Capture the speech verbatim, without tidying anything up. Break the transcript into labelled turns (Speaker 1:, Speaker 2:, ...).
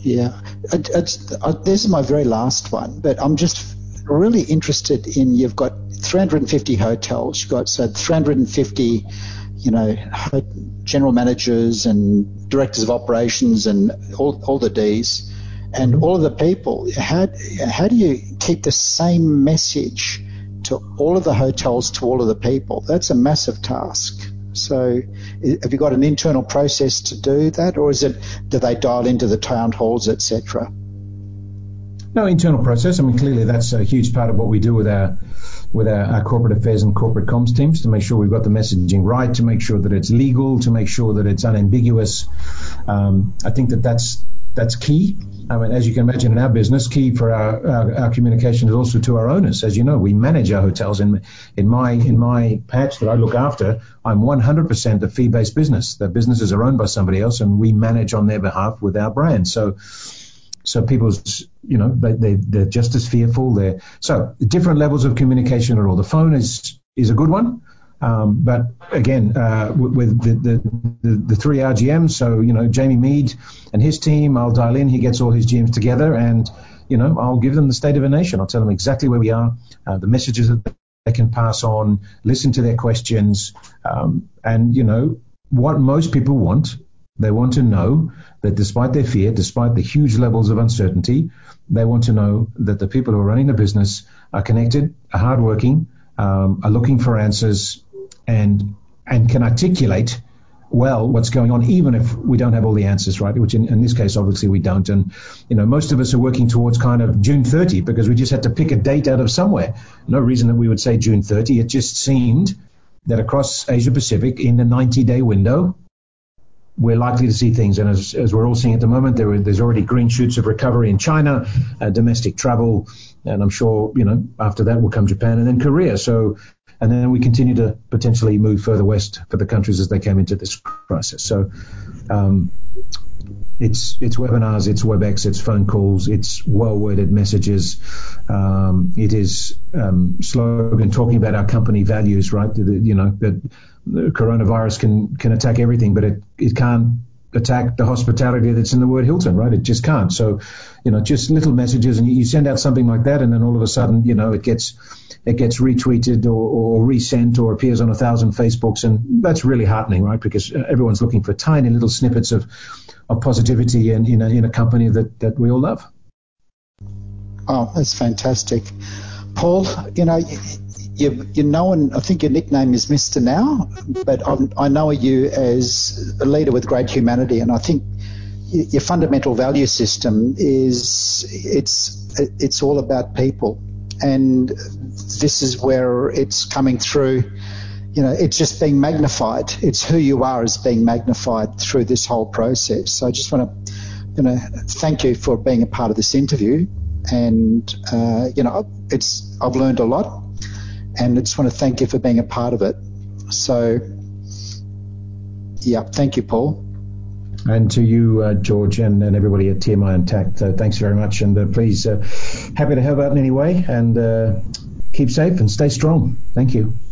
Speaker 1: Yeah, it, it's, uh, this is my very last one, but I'm just really interested in, you've got three hundred fifty hotels, you've got so three hundred fifty, you know, general managers and directors of operations and all, all the Ds and all of the people. How, how do you keep the same message to all of the hotels, to all of the people? That's a massive task. So have you got an internal process to do that, or is it, do they dial into the town halls, et cetera?
Speaker 2: No, internal process. I mean, clearly that's a huge part of what we do with our with our, our corporate affairs and corporate comms teams, to make sure we've got the messaging right, to make sure that it's legal, to make sure that it's unambiguous. Um, I think that that's that's key. I mean, as you can imagine, in our business, key for our, our, our communication is also to our owners. As you know, we manage our hotels. In in my in my patch that I look after, I'm one hundred percent a fee-based business. The businesses are owned by somebody else, and we manage on their behalf with our brand. So. So people's, you know, they, they, they're just as fearful. They're, so different levels of communication are all. The phone is, is a good one. Um, but again, uh, with the, the, the, the three R G Ms, so, you know, Jamie Mead and his team, I'll dial in, he gets all his G Ms together, and, you know, I'll give them the state of a nation. I'll tell them exactly where we are, uh, the messages that they can pass on, listen to their questions. Um, and, you know, what most people want, they want to know that despite their fear, despite the huge levels of uncertainty, they want to know that the people who are running the business are connected, are hardworking, um, are looking for answers, and and can articulate well what's going on, even if we don't have all the answers, right? Which in, in this case, obviously, we don't. And, you know, most of us are working towards kind of June thirtieth because we just had to pick a date out of somewhere. No reason that we would say June thirtieth. It just seemed that across Asia Pacific, in the ninety-day window, we're likely to see things. And as, as we're all seeing at the moment, there are, there's already green shoots of recovery in China, uh, domestic travel, and I'm sure, you know, after that will come Japan and then Korea. So, and then we continue to potentially move further west for the countries as they came into this crisis. So, um, it's it's webinars, it's WebEx, it's phone calls, it's well-worded messages. Um, it is um, slogan talking about our company values, right? The, you know, that the coronavirus can can attack everything, but it, it can't attack the hospitality that's in the word Hilton, right? It just can't. So, you know, just little messages, and you send out something like that, and then all of a sudden, you know, it gets it gets retweeted or, or resent or appears on a thousand Facebooks, and that's really heartening, right? Because everyone's looking for tiny little snippets of of positivity in, in, a, in a company that, that we all love.
Speaker 1: Oh, that's fantastic. Paul, you know, you, you know, and I think your nickname is Mister Now, but I'm, I know you as a leader with great humanity, and I think your fundamental value system is it's it's all about people, and this is where it's coming through. You know, it's just being magnified. It's who you are is being magnified through this whole process. So I just want to, you know, thank you for being a part of this interview. And, uh, you know, it's I've learned a lot, and I just want to thank you for being a part of it. So, yeah, thank you, Paul.
Speaker 2: And to you, uh, George, and, and everybody at T M I Intact, uh, thanks very much. And uh, please, uh, happy to help out in any way, and uh, keep safe and stay strong. Thank you.